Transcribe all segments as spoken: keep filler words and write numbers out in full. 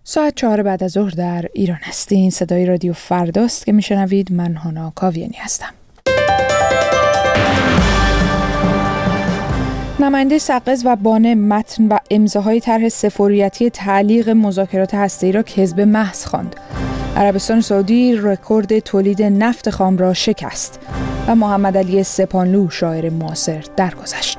ساعت چهار بعد از ظهر در ایران هستین. صدای رادیو فرداست که میشنوید. من هانا کاویانی هستم. نماینده سقز و بانه متن و امضاهای طرح سفوریتی تعلیق مذاکرات هسته‌ای را کذب محض خواند. عربستان سعودی رکورد تولید نفت خام را شکست و محمد علی سپانلو شاعر معاصر درگذشت.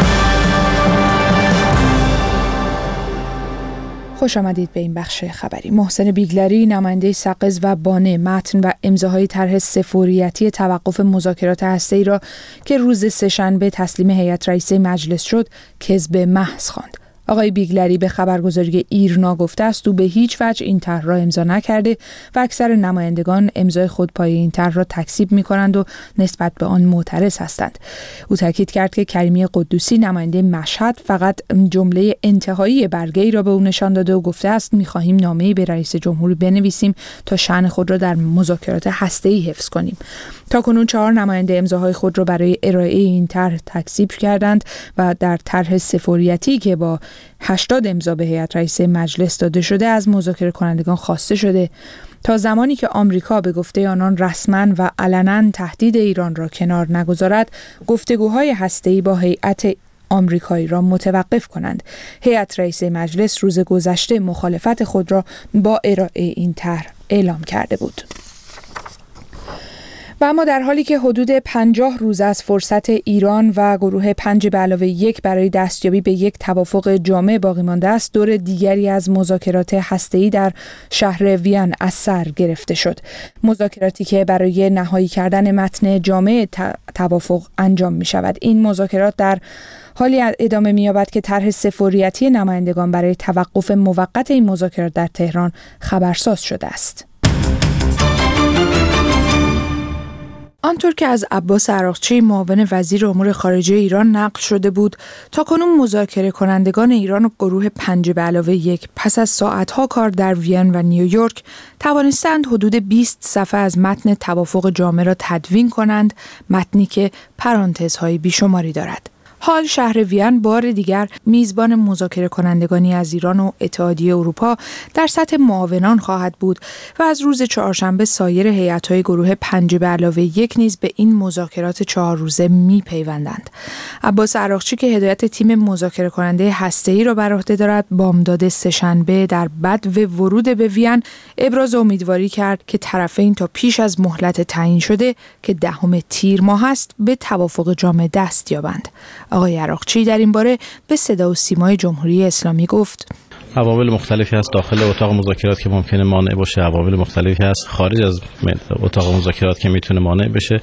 خوش آمدید به این بخش خبری. محسن بیگلری نماینده سقز و بانه متن و امضاهای طرح سفوریتی توقف مذاکرات هسته‌ای را که روز سه‌شنبه تسلیم هیئت رئیسه مجلس شد کذب محض خواند. آقای بیگلری به خبرگزاری ایرنا گفته است او به هیچ وجه این طرح را امضا نکرده و اکثر نمایندگان امضای خود پای این طرح را تکذیب می‌کنند و نسبت به آن معترض هستند. او تاکید کرد که کریمی قدوسی نماینده مشهد فقط جمله انتهایی برگه‌ای را به او نشان داده و گفته است می‌خواهیم نامه‌ای به رئیس جمهور بنویسیم تا شأن خود را در مذاکرات هسته‌ای حفظ کنیم. تاکنون چهار نماینده امضاهای خود را برای ارائه این طرح تکذیب کردند و در طرح سفوریتی که با هشتاد امضا به هیئت رئیسه مجلس داده شده از مذاکره کنندگان خواسته شده تا زمانی که آمریکا به گفته آنان رسما و علنا تهدید ایران را کنار نگذارد گفتگوهای هسته‌ای با هیئت آمریکایی را متوقف کنند. هیئت رئیسه مجلس روز گذشته مخالفت خود را با ارائه این طرح اعلام کرده بود. و اما در حالی که حدود پنجاه روز از فرصت ایران و گروه پنج به علاوه یک برای دستیابی به یک توافق جامع باقی مانده است، دور دیگری از مذاکرات هسته‌ای در شهر وین از سر گرفته شد. مذاکراتی که برای نهایی کردن متن جامع توافق انجام می شود. این مذاکرات در حالی ادامه می‌یابد که طرح سفوریتی نمایندگان برای توقف موقت این مذاکرات در تهران خبرساز شده است. آنطور که از عباس عراقچی معاون وزیر امور خارجه ایران نقل شده بود، تاکنون مذاکره کنندگان ایران و گروه پنج به علاوه یک پس از ساعتها کار در وین و نیویورک توانستند حدود بیست صفحه از متن توافق جامع را تدوین کنند، متنی که پرانتزهای بیشماری دارد. حال شهر وین بار دیگر میزبان مذاکره کنندگانی از ایران و اتحادیه اروپا در سطح معاونان خواهد بود و از روز چهارشنبه سایر هیئت‌های گروه پنج به علاوه یک نیز به این مذاکرات چهار روزه میپیوندند. عباس عراقچی که هدایت تیم مذاکره کننده هسته‌ای را بر عهده دارد، بامداد سه‌شنبه در بدو ورود به وین ابراز امیدواری کرد که طرفین تا پیش از مهلت تعیین شده که دهم تیر ماه است به توافق جامع دست یابند. آقای عراقچی در این باره به صدا و سیمای جمهوری اسلامی گفت: عوامل مختلفی هست داخل اتاق مذاکرات که ممکنه مانع باشه، عوامل مختلفی هست خارج از اتاق مذاکرات که میتونه مانع بشه.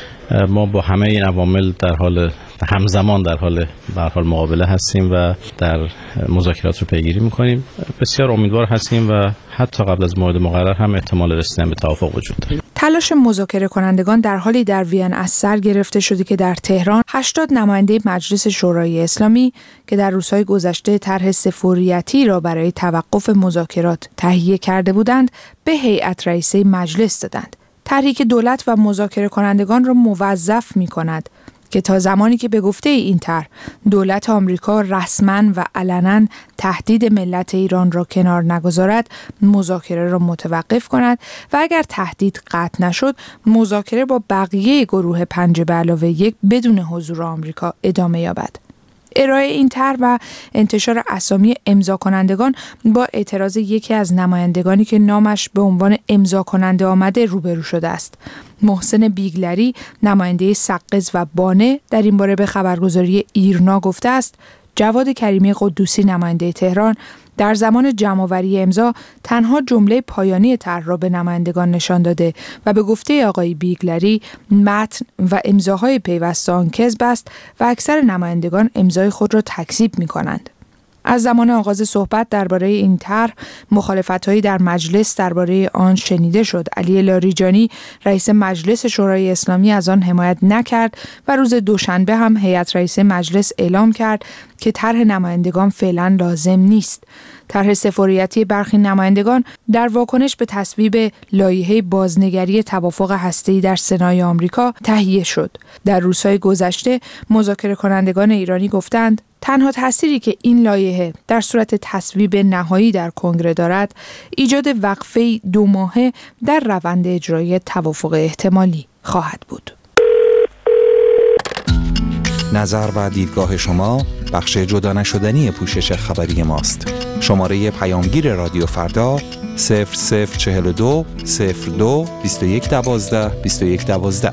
ما با همه این عوامل در حال همزمان در حال به هر حال مقابله هستیم و در مذاکرات رو پیگیری میکنیم. بسیار امیدوار هستیم و حتی قبل از موعد مقرر هم احتمال رسیدن به توافق وجود داره. تلاش مذاکره کنندگان در حالی در وین از سر گرفته شده که در تهران هشتاد نماینده مجلس شورای اسلامی که در روزهای گذشته طرح سفوریتی را برای توقف مذاکرات تهیه کرده بودند به هیئت رئیسه مجلس دادند. طرحی که دولت و مذاکره کنندگان را موظف می‌کند که تا زمانی که به گفته این طرح دولت آمریکا رسما و علنا تهدید ملت ایران را کنار نگذارد، مذاکره را متوقف کند و اگر تهدید قطع نشد، مذاکره با بقیه گروه پنج به علاوه یک بدون حضور آمریکا ادامه یابد. ارائه این طرح و انتشار اسامی امضا کنندگان با اعتراض یکی از نمایندگانی که نامش به عنوان امضا کننده آمده روبرو شده است. محسن بیگلری نماینده سقز و بانه در این باره به خبرگزاری ایرنا گفته است: جواد کریمی قدوسی نماینده تهران در زمان جمع‌آوری امضا تنها جمله پایانی طرح را به نمایندگان نشان داده و به گفته آقای بیگلری متن و امضاهای پیوسته آن کذب است و اکثر نمایندگان امضای خود را تکذیب می‌کنند. از زمان آغاز صحبت درباره این طرح مخالفت‌هایی در مجلس درباره آن شنیده شد. علی لاریجانی رئیس مجلس شورای اسلامی از آن حمایت نکرد و روز دوشنبه هم هیئت رئیسه مجلس اعلام کرد که طرح نمایندگان فعلا لازم نیست. طرح سفوریتی برخی نمایندگان در واکنش به تصویب لایحه بازنگری توافق هسته‌ای در سنای آمریکا تهیه شد. در روزهای گذشته مذاکره کنندگان ایرانی گفتند تنها تأثیری که این لایحه در صورت تصویب نهایی در کنگره دارد، ایجاد وقفه دو ماهه در روند اجرای توافق احتمالی خواهد بود. نظر و دیدگاه شما بخش جدا نشدنی پوشش خبری ماست. شماره پیامگیر رادیو فردا صفر صفر چهل و دو صفر دو بیست و یک دوازده بیست و یک دوازده.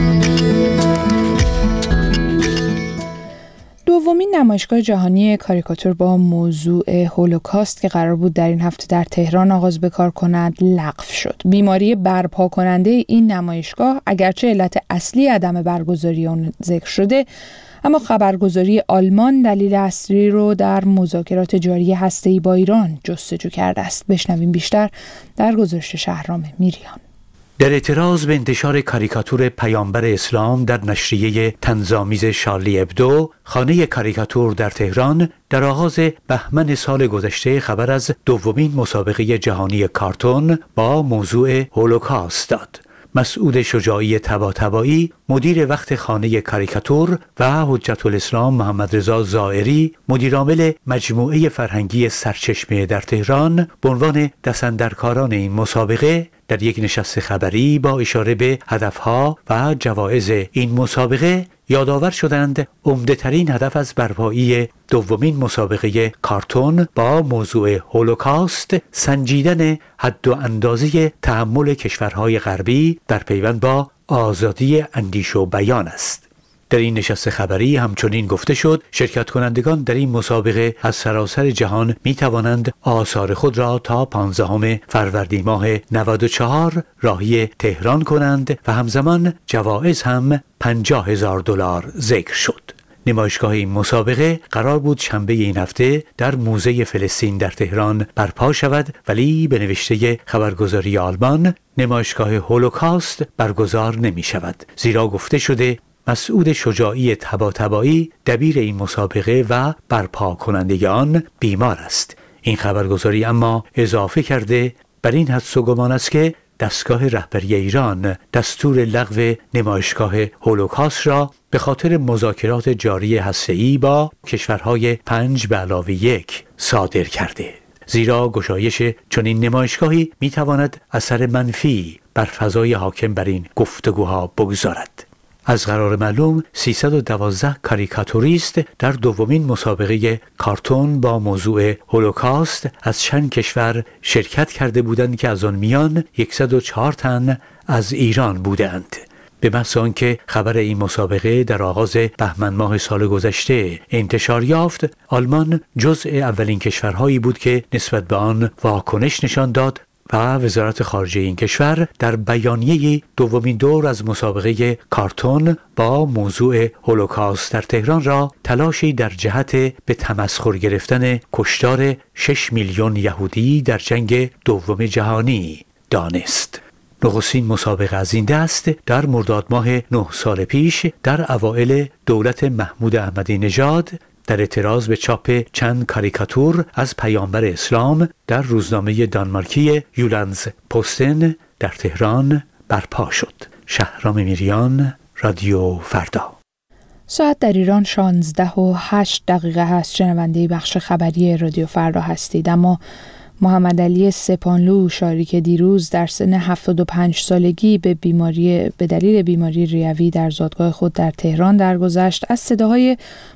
دومین نمایشگاه جهانی کاریکاتور با موضوع هولوکاست که قرار بود در این هفته در تهران آغاز به کار کند لغو شد. بیماری برپا کننده این نمایشگاه اگرچه علت اصلی عدم برگزاری آن ذکر شده، اما خبرگزاری آلمان دلیل اصلی رو در مذاکرات جاری هسته‌ای با ایران جستجو کرده است. بشنویم بیشتر در گزارش شهرام میریان. در اعتراض به انتشار کاریکاتور پیامبر اسلام در نشریه طنزآمیز شارلی ابدو، خانه کاریکاتور در تهران در آغاز بهمن سال گذشته خبر از دومین مسابقه جهانی کارتون با موضوع هولوکاست داد. مسعود شجاعی طباطبایی، مدیر وقت خانه کاریکاتور، و حجت الاسلام محمد رضا زائری، مدیرعامل مجموعه فرهنگی سرچشمه در تهران، به عنوان دستاندرکاران این مسابقه در یک نشست خبری با اشاره به هدفها و جوایز این مسابقه یادآور شدند عمده‌ترین هدف از برپایی دومین مسابقه کارتون با موضوع هولوکاست سنجیدن حد و اندازه تحمل کشورهای غربی در پیوند با آزادی اندیشه و بیان است. در این نشست خبری همچنین گفته شد شرکت کنندگان در این مسابقه از سراسر جهان می توانند آثار خود را تا پانزدهم فروردین ماه نود و چهار راهی تهران کنند و همزمان جوایز هم پنجاه هزار دلار ذکر شد. نمایشگاه این مسابقه قرار بود شنبه این هفته در موزه فلسطین در تهران برپا شود، ولی به نوشته خبرگزاری آلمان نمایشگاه هولوکاست برگزار نمی شود، زیرا گفته شده مسعود شجاعی طباطبایی دبیر این مسابقه و برپا کننده آن بیمار است. این خبرگزاری اما اضافه کرده بر این حدس و گمان است که دستگاه رهبری ایران دستور لغو نمایشگاه هولوکاست را به خاطر مذاکرات جاری هسته‌ای با کشورهای پنج به علاوه یک صادر کرده، زیرا گشایش چنین نمایشگاهی میتواند اثر منفی بر فضای حاکم بر این گفتگوها بگذارد. از قرار معلوم سیصد و دوازده کاریکاتوریست در دومین مسابقه کارتون با موضوع هولوکاست از چند کشور شرکت کرده بودند که از آن میان صد و چهار تن از ایران بودند. به محض آنکه خبر این مسابقه در آغاز بهمن ماه سال گذشته انتشار یافت، آلمان جزء اولین کشورهایی بود که نسبت به آن واکنش نشان داد و وزارت خارجه این کشور در بیانیه دومین دور از مسابقه کارتون با موضوع هولوکاست در تهران را تلاشی در جهت به تمسخر گرفتن کشتار شش میلیون یهودی در جنگ دوم جهانی دانست. نخستین مسابقه از این دست در مرداد ماه نه سال پیش در اوائل دولت محمود احمدی نژاد در اعتراض به چاپ چند کاریکاتور از پیامبر اسلام در روزنامه دانمارکی یولندز پوستن در تهران برپا شد. شهرام میریان، رادیو فردا. ساعت در ایران شانزده و هشت دقیقه هست. شنونده بخش خبری رادیو فردا هستید. اما محمد علی سپانلو شاری که دیروز در سن هفتاد و پنج سالگی به بیماری به دلیل بیماری ریوی در زادگاه خود در تهران درگذشت، از صداهای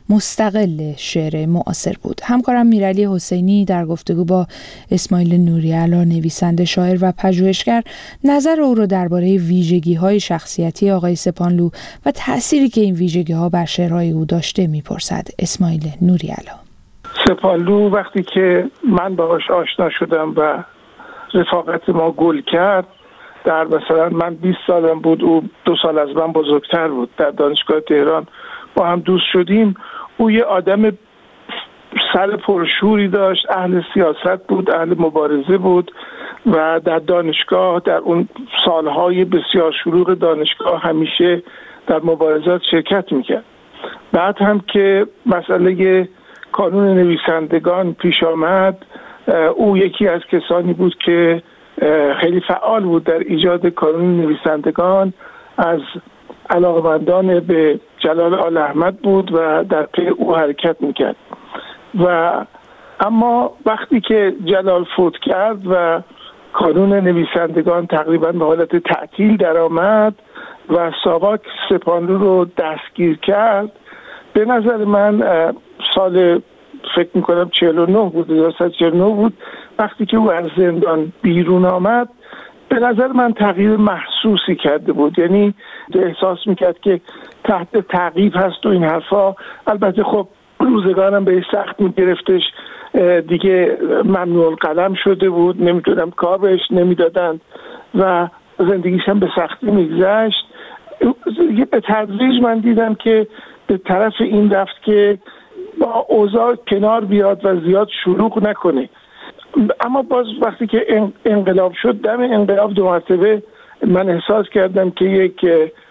مستقل شعر معاصر بود. همکارم میرعلی حسینی در گفتگو با اسماعیل نوری‌علا، نویسنده، شاعر و پژوهشگر، نظر او را درباره ویژگی‌های شخصیتی آقای سپانلو و تأثیری که این ویژگی‌ها بر شعرهای او داشته می‌پرسد. اسماعیل نوری‌علا: سپانلو وقتی که من باهاش آشنا شدم و رفاقت ما گل کرد، در مثلا من بیست سالم بود، او دو سال از من بزرگتر بود، در دانشگاه تهران با هم دوست شدیم. او یه آدم سر پرشوری داشت، اهل سیاست بود، اهل مبارزه بود و در دانشگاه در اون سالهای بسیار شلوغ دانشگاه همیشه در مبارزات شرکت میکرد. بعد هم که مسئله کانون نویسندگان پیش آمد، او یکی از کسانی بود که خیلی فعال بود در ایجاد کانون نویسندگان. از علاقمندان به جلال آل احمد بود و در پی او حرکت میکرد. و اما وقتی که جلال فوت کرد و کانون نویسندگان تقریبا به حالت تعطیل در آمد و ساواک سپانلو رو دستگیر کرد، به نظر من سال فکر میکنم چهل و نه بود، هزار و سیصد و چهل و نه بود، وقتی که او از زندان بیرون آمد، به نظر من تغییر محسوسی کرده بود. یعنی احساس میکرد که تحت تعقیب هست و این حرفا. البته خب روزگارم به سخت میگرفتش، دیگه ممنوع القلم شده بود، نمیتونم کار بهش نمیدادند و زندگیش هم به سختی میگذشت. به تدریج من دیدم که به طرف این رفت که با اوضاع کنار بیاد و زیاد شلوغ نکنه. اما باز وقتی که انقلاب شد، دم انقلاب دو مرتبه من احساس کردم که یک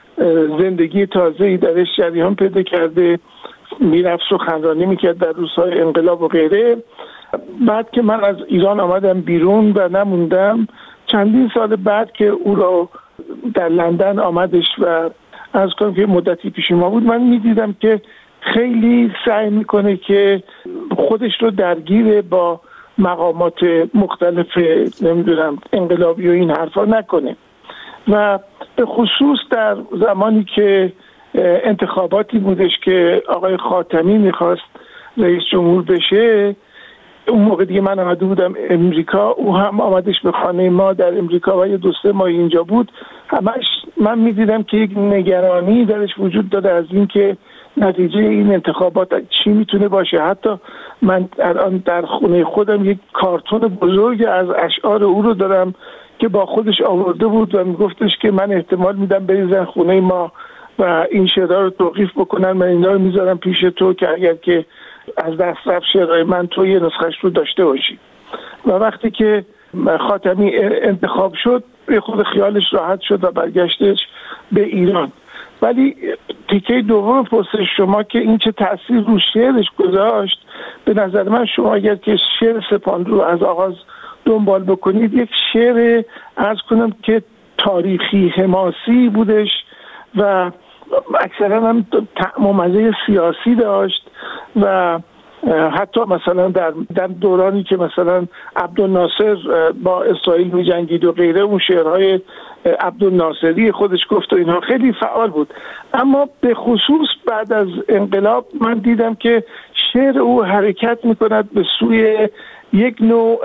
زندگی تازه‌ای درش جریان پیدا کرده، میرفت سخنرانی میکرد در روزهای انقلاب و غیره. بعد که من از ایران آمدم بیرون و نموندم، چندین سال بعد که او را در لندن آمدش و از کنم که مدتی پیش ما بود، من میدیدم که خیلی سعی میکنه که خودش رو درگیر با مقامات مختلف نمیدونم انقلابی و این حرفا نکنه. و به خصوص در زمانی که انتخاباتی بودش که آقای خاتمی میخواست رئیس جمهور بشه، اون موقع دیگه من آمده بودم امریکا، او هم آمدش به خانه ما در امریکا و یه دو سه ماه اینجا بود. همش من میدیدم که یک نگرانی درش وجود داره از این که نتیجه این انتخابات چی میتونه باشه. حتی من الان در خونه خودم یک کارتون بزرگ از اشعار او رو دارم که با خودش آورده بود و میگفتش که من احتمال میدم بریزن خونه ما و این شعرها رو توقیف بکنن، من اینا رو میذارم پیش تو که اگر که از دست رفت شعرهای من تو یه نسخش رو داشته باشی. و وقتی که خاتمی انتخاب شد، به خود خیالش راحت شد و برگشتش به ایران. ولی تیکه دوم پرسش شما که این چه تأثیر رو شعرش گذاشت، به نظر من شما اگر که شعر سپانلو رو از آغاز دنبال بکنید، یک شعر عرض کنم که تاریخی حماسی بودش و اکثرا هم طعم و مزه سیاسی داشت. و حتی مثلا در در دورانی که مثلا عبدالناصر با اسرائیل می جنگید و غیره، اون شعرهای عبدالناصری خودش گفت و اینها خیلی فعال بود. اما به خصوص بعد از انقلاب من دیدم که شعر او حرکت می کند به سوی یک نوع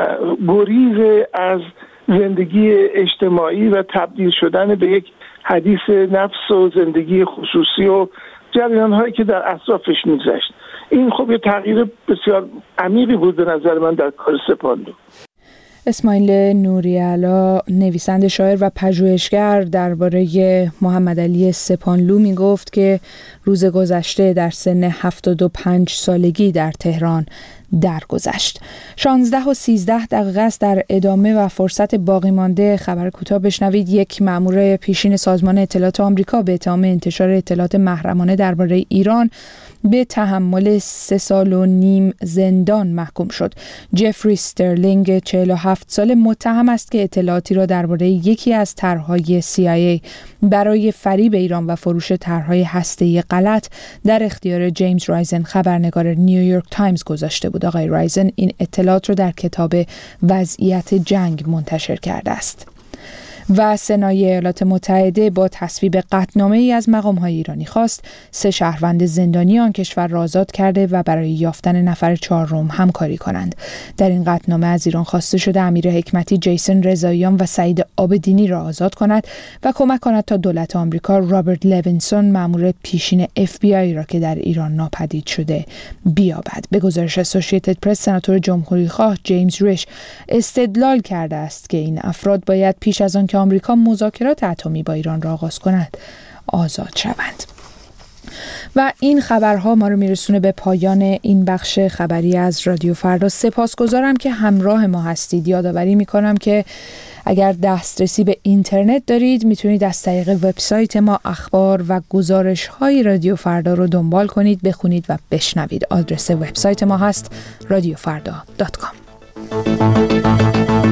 گریز از زندگی اجتماعی و تبدیل شدن به یک حدیث نفس و زندگی خصوصی و جریان هایی که در اطرافش میگذشت. این خب یه تغییر بسیار عمیقی بود به نظر من در کار سپانلو. اسماعیل نوری‌علا، نویسنده، شاعر و پژوهشگر، درباره محمد علی سپانلو می گفت که روز گذشته در سن هفتاد و پنج سالگی در تهران درگذشت. شانزده و سیزده دقیقه است. در ادامه و فرصت باقی مانده خبر کوتاه بشنوید. یک مأمور پیشین سازمان اطلاعات آمریکا به اتهام انتشار اطلاعات محرمانه درباره ایران به تحمل سه سال و نیم زندان محکوم شد. جفری استرلینگ، چهل و هفت ساله، متهم است که اطلاعاتی را درباره یکی از طرح‌های سی آی ای برای فریب ایران و فروش طرح‌های هسته‌ای غلط در اختیار جیمز رایزن، خبرنگار نیویورک تایمز گذاشته بود. آقای رایزن این اطلاعات را در کتاب وضعیت جنگ منتشر کرده است. و سنای ایالات متحده با تصویب قطعنامه ای از مقام‌های ایرانی خواست سه شهروند زندانی آن کشور را آزاد کرده و برای یافتن نفر چهارم همکاری کنند. در این قطعنامه از ایران خواسته شده امیر حکمتی، جیسن رضاییان و سعید آبدینی را آزاد کند و کمک کند تا دولت آمریکا رابرت لوینسون، مأمور پیشین اف بی آی را که در ایران ناپدید شده بیابد. به گزارش اسوسییتد پرس، سناتور جمهوریخواه جیمز ریش استدلال کرده است که این افراد باید پیش از آن که آمریکا مذاکرات اتمی با ایران را آغاز کند آزاد شوند. و این خبرها ما رو میرسونه به پایان این بخش خبری از رادیو فردا. سپاسگزارم که همراه ما هستید. یادآوری میکنم که اگر دسترسی به اینترنت دارید میتونید از طریق وبسایت ما اخبار و گزارش های رادیو فردا رو دنبال کنید، بخونید و بشنوید. آدرس وبسایت ما هست رادیو فردا دات کام.